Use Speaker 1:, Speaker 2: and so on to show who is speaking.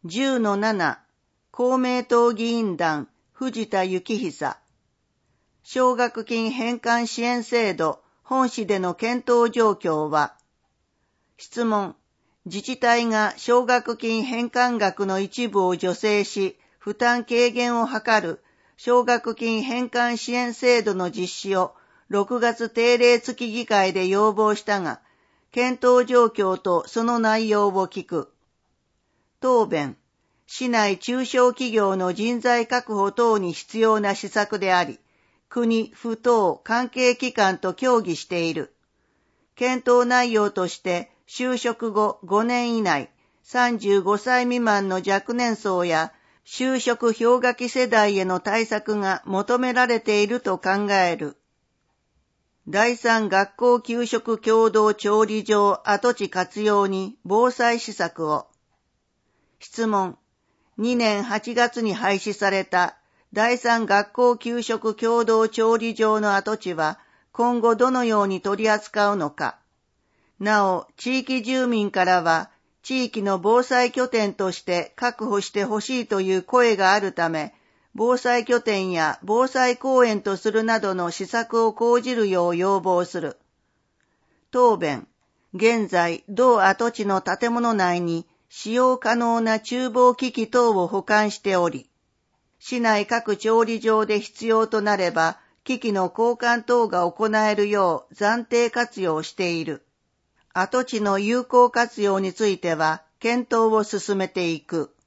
Speaker 1: 10-7 公明党議員団藤田幸久奨学金返還支援制度本市での検討状況は。質問。自治体が奨学金返還額の一部を助成し負担軽減を図る奨学金返還支援制度の実施を6月定例付議会で要望したが、検討状況とその内容を聞く。答弁。市内中小企業の人材確保等に必要な施策であり、国、府等、関係機関と協議している。検討内容として、就職後5年以内、35歳未満の若年層や、就職氷河期世代への対策が求められていると考える。第三学校給食共同調理場跡地活用に防災施策を。質問。2年8月に廃止された第三学校給食共同調理場の跡地は今後どのように取り扱うのか。なお、地域住民からは地域の防災拠点として確保してほしいという声があるため、防災拠点や防災公園とするなどの施策を講じるよう要望する。答弁。現在、同跡地の建物内に使用可能な厨房機器等を保管しており、市内各調理場で必要となれば、機器の交換等が行えるよう暫定活用している。跡地の有効活用については、検討を進めていく。